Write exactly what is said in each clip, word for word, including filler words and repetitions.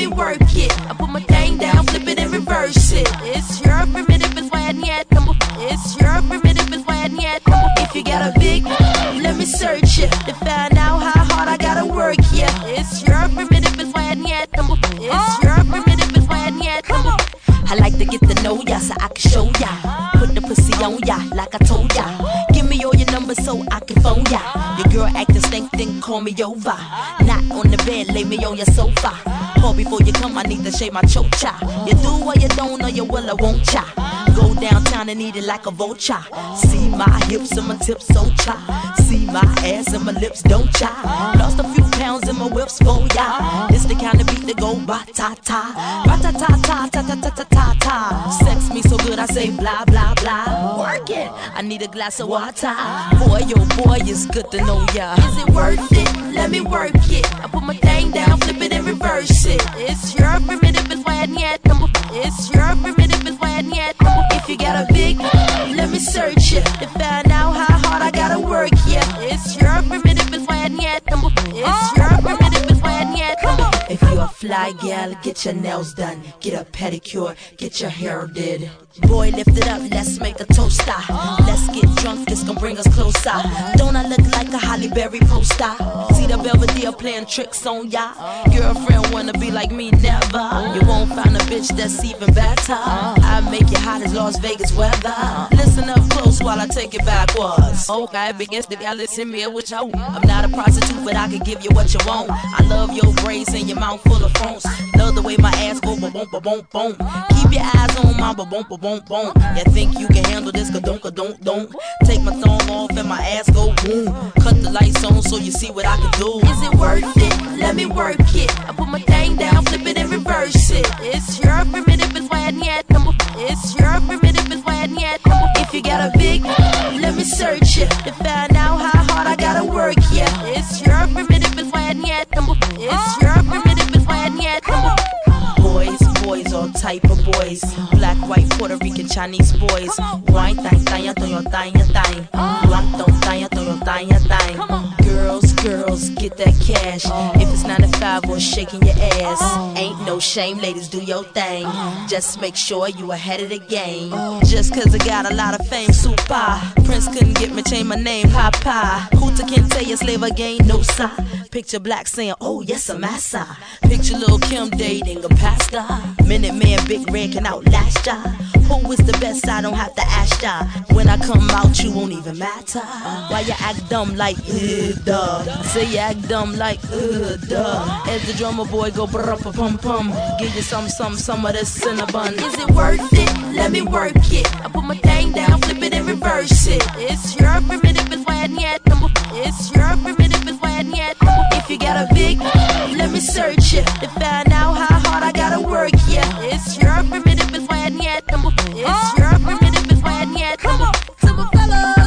me work it. I put my thing down, flip it and reverse it. It's your primitive, it's why I need number. It's your primitive, it's why I need number. If you got a big, let me search it to find out how hard I gotta work. Yeah, it's your primitive, it's why I need number. It's your primitive, it's why I need number. I like to get to know ya so I can show ya. Put the pussy on ya like I told ya. Give me all your numbers so I can phone ya. Your girl acting stink, then call me over. Not on the bed, lay me on your sofa. Call before you come, I need to shave my chocha. You do or you don't, or you will or won't cha. Go downtown and eat it like a vulture. See my hips and my tips so cha. See my ass and my lips don't cha. Lost a few pounds in my whips for ya. It's the kind of beat that go ba-ta-ta. Ba-ta-ta-ta, ta-ta-ta-ta-ta. Sex me so good I say blah blah blah. Work it, I need a glass of water. Boy, oh boy, it's good to know ya. Is it worth it? Let me work it. I put my thing down, flip it and reverse it. It's your primitive, it's why I need number. It's your primitive, it's why I need number. If you got a big, let me search it to find out how hard I gotta work. Yeah, it's your primitive, it's why I need number. It's your primitive, it's why I need number. If you a fly gal, get your nails done, get a pedicure, get your hair did. Boy, lift it up, let's make a toaster. Let's get drunk, this gon' bring us closer. Don't I look like a Halle Berry poster? See the Belvedere playing tricks on ya. Girlfriend wanna be like me, never. You won't find a bitch that's even better. I make it hot as Las Vegas weather. Listen up close while I take it backwards. Okay, begins to y'all listen me what you want. I'm not a prostitute, but I can give you what you want. I love your braids and your mouth full of phones. Love the way my ass go boom boom boom boom. Keep your eyes on my boom boom boom boom. You think you can handle this? Ka-don't, ka-don't, don't. Take my thumb off and my ass go boom. Cut the lights on so you see what I can do. Is it worth it? Let me work it. I put my thing down, flip it and reverse it. It's your primitive, it's why I need number. It's your primitive, it's why I need number. If you got a big, let me search it to find out how hard I gotta work. Yeah, it's your primitive, it's why I need number. It's your primitive, it's why I need number. Boys, boys, all type of boys. Black, white, Puerto Rican, Chinese boys. Wine, thang, thang, thang, thang, thang, thang. Thang, thang, thang, thang, thang. Girls, girls, get that cash. If it's nine to five or shaking your ass, ain't no shame, ladies, do your thing. Just make sure you ahead of the game. Just cause I got a lot of fame, super. Prince couldn't get me, change my name, Papa. Hooter can't tell you slave again, no sir. Picture Black saying, oh yes, I'm massa. Picture Lil' Kim dating a pastor. Minute Man, Big Red can outlast ya. Who is the best? I don't have to ask ya. When I come out, you won't even matter. Why you act dumb like, uh, duh. Say you act dumb like, uh, duh. As the drummer boy go brr pum pum. Give you some, some, some of this cinnamon. Is it worth it? Let me work it. I put my thing down, flip it and reverse it. It's your primitive, it's why I need number. It's your primitive, it's why I need number. If you got a big, let me search it to find out how hard I gotta work. Yeah, it's your primitive, it's why I need number. It's your primitive, it's why I need number. To my fellas,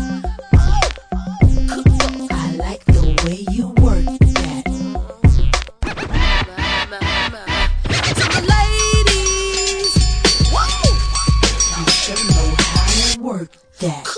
I like the way you work that. To my ladies, whoa, you sure know how to work that.